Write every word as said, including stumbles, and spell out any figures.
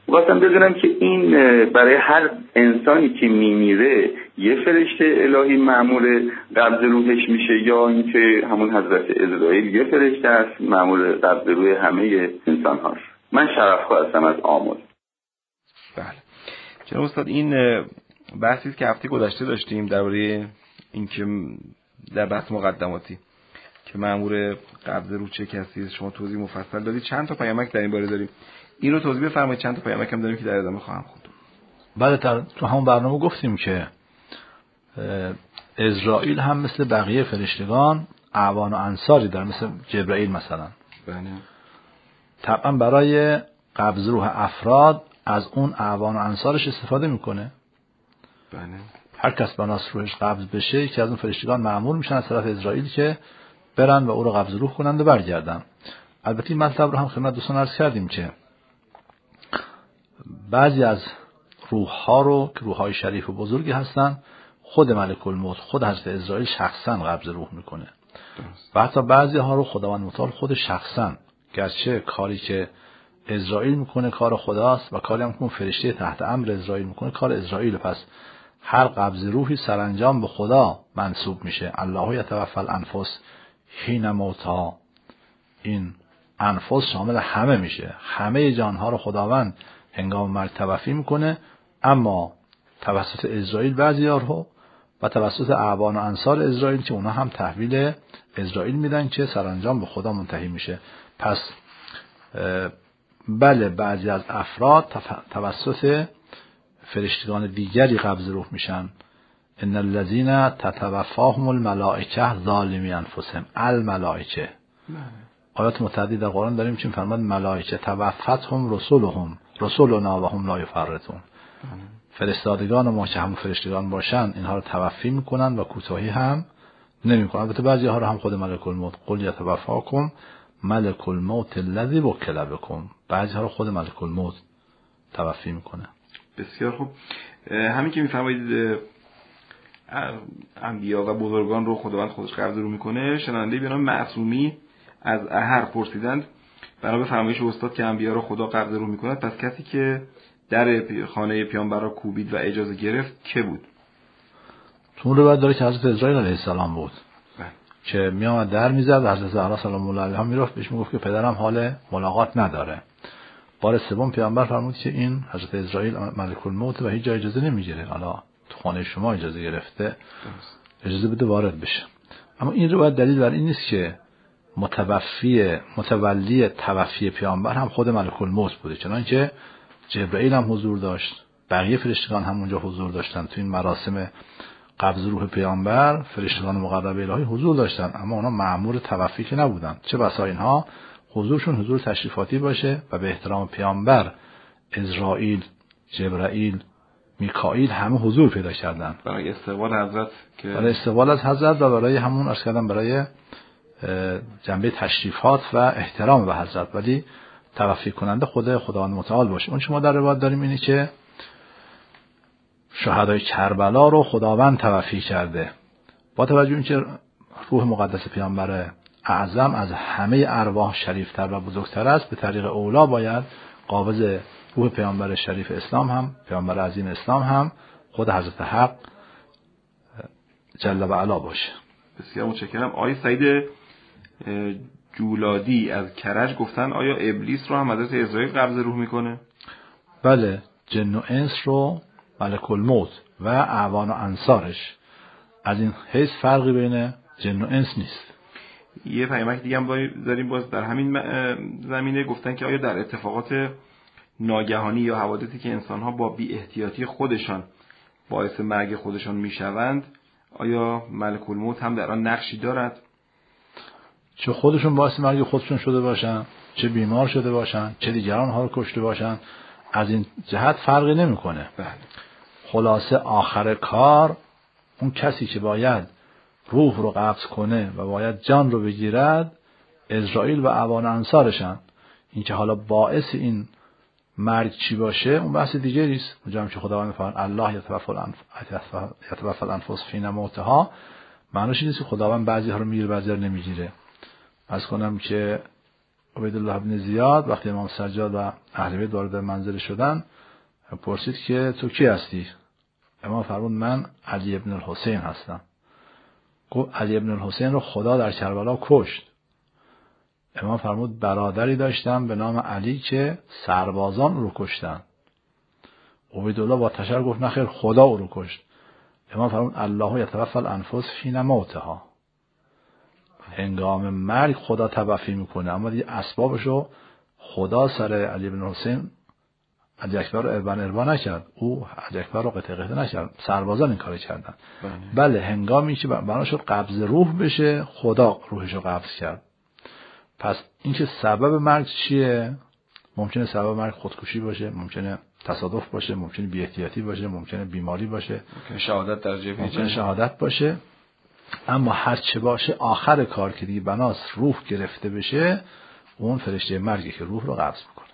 خواستم بدونم که این برای هر انسانی که میمیره یه فرشته الهی مأمور قبض روحش میشه یا اینکه همون حضرت عزرائیل یه فرشته است مأمور قبض روح همه انسان هاست؟ من شرفخواه هستم از آمل. بله جناب استاد، این بحثی که هفته گذشته داشتیم درباره اینکه در بحث مقدماتی که مأمور قبض روح چه کسی است شما توضیح مفصل دادید. چند تا پیامک در این باره داریم، این رو توضیح بفرمایید. چند تا پیامک هم داریم که در ادامه خواهم خواند. بله تو همون برنامه گفتیم که عزرائیل هم مثل بقیه فرشتگان اعوان و انصاری داره، مثل جبرائیل مثلا. بله. طبعا برای قبض روح افراد از اون اعوان و انصارش استفاده میکنه. بله. هر کس بناس روحش قبض بشه که از اون فرشتگان مأمور میشن از طرف عزرائیل که برن و او رو قبض روح کنند و برگردن. البته این مطلب رو هم خدمت دوستان عرض کردیم که بعضی از روح ها رو که روح های شریف و بزرگی هستن خود ملک الموت، خود حضرت عزرائیل شخصا قبض روح میکنه. و حتی بعضی ها رو خداوند متعال خود شخصا، گرچه کاری که عزرائیل میکنه کار خداست و کاری هم که اون فرشته تحت امر عزرائیل میکنه کار عزرائیل، پس هر قبض روحی سرانجام به خدا منسوب میشه. الله یتوفی الانفس حین موتها، این انفس شامل همه میشه، همه جانها رو خداوند هنگام مرگ توفی میکنه، اما توسط عزرائیل بعضی‌ها رو و توسط اعوان و انصار عزرائیل که اونا هم تحویل عزرائیل میدن که سرانجام به خدا منتهی میشه. پس بله بعضی از افراد توسط فرشتگان دیگری قبض روح میشن. ان الذين تتوفاهم الملائکه ظالمی انفسهم، الملائکه. آیات متعدد در قرآن داریم که فرمان ملائکه توفتهم رسولهم رسولنا و هم لا یفرطون. فرستادگان ما که هم فرشتگان باشن اینها رو توفی میکنن و کوتاهی هم نمیکنن. البته بعضی ها رو هم خود ملک الموت قل یتوفاکم ملک الموت الذی وکل بکم، بعضی ها رو خود ملک الموت توفی میکنه. بسیار خوب. همین که میفرمایید انبیا و بزرگان رو خداوند خودش قبض رو میکنه، شنونده به نام معصومی از احر پرسیدند بنا به فرمایش استاد که انبیا رو خدا قبض رو میکنه، پس کسی که در خانه پیامبر را کوبید و اجازه گرفت که بود؟ تو رو بعد داره که حضرت عزرائیل علیه السلام بود بله. که میامد در میزد و حضرت زهرا سلام الله علیها میرفت بهش میگفت که پدرم حال ملاقات نداره. بار سوم پیامبر فرمود که این حضرت عزرائیل ملک الموت و هیچ جای اجازه نمیگیره، حالا تو خانه شما اجازه گرفته اجازه بده وارد بشه. اما این رو باید دلیل بر این نیست که متوفی متولی توفی پیامبر هم خود ملک الموت بوده، چنانکه جبرائیل هم حضور داشت، بقیه فرشتگان هم اونجا حضور داشتن. تو این مراسم قبض روح پیامبر فرشتگان مقرب الهی حضور داشتن، اما اونا مأمور توفی که نبودن. چه بسا اینها حضورشون حضور تشریفاتی باشه و به احترام پیامبر عزرائیل، جبرائیل، میکائیل همه حضور پیدا کردن برای استقبال حضرت، که برای استقبال از حضرت و برای همون عرض کردم برای جنبه تشریفات و احترام به حضرت، ولی توفی کننده خود خداوند متعال باشه. اون شما در روایت داریم اینه که شهدای کربلا رو خداوند توفی کرده. با توجه اینکه روح مقدس پیامبر اعظم از همه ارواح شریفتر و بزرگتر است، به طریق اولا باید قابض روح پیامبر شریف اسلام هم، پیامبر عظیم اسلام هم خود حضرت حق جل و علا باشه. بسیار متشکرم. آقای سعید جولادی از کرج گفتن آیا ابلیس رو هم حضرت عزرائیل قبض روح میکنه؟ بله، جن و انس رو ملک الموت و اعوان و انصارش، از این حیث فرقی بین جن و انس نیست. یه پیامک دیگه هم داریم باز در همین زمینه، گفتن که آیا در اتفاقات ناگهانی یا حوادثی که انسان‌ها با بی احتیاطی خودشان باعث مرگ خودشان میشوند، آیا ملک الموت هم در آن نقشی دارد؟ چه خودشون باعث مرگ خودشون شده باشن، چه بیمار شده باشن، چه دیگران ها رو کشته باشن، از این جهت فرقی نمیکنه. بله. خلاصه آخر کار اون کسی که باید روح رو قبض کنه و باید جان رو بگیرد عزرائیل و اعوان انصارشن. این که حالا باعث این مرگ چی باشه اون بحث دیگری است. اونجا هم که خداوند میفرماید الله یتوفی یتوفی الانفس حین موتها، معنیش این نیست که خداوند بعضی ها رو میگیره بعضی ها رو نمیگیره. از کنم که عبیدالله بن زیاد وقتی امام سجاد و اهل بیت وارد منزل شدن پرسید که تو کی هستی؟ امام فرمود من علی ابن الحسین هستم. گفت علی ابن الحسین رو خدا در کربلا کشت. امام فرمود برادری داشتم به نام علی که سربازان رو کشتن. عبیدالله با تشر گفت نخیر خدا او رو کشت. امام فرمود الله یتوفی الانفس حین موتها، هنگام مرگ خدا توفی میکنه، اما دیگه اسبابشو خدا سر علی بن حسین علی اکبر رو اربان اربان نکرد، او علی اکبر رو قطع قطع نکرد، سربازان این کاری کردن. بله, بله هنگامی که بنا شد قبض روح بشه خدا روحشو قبض کرد. پس اینکه سبب مرگ چیه؟ ممکنه سبب مرگ خودکشی باشه، ممکنه تصادف باشه، ممکنه بی احتیاطی باشه، ممکنه بیماری باشه، ممکنه شهادت در جبهه، ممکنه شهادت باشه. اما هر چه باشه آخر کار که دیگه بناس روح گرفته بشه، اون فرشته مرگی که روح رو قبض میکنه.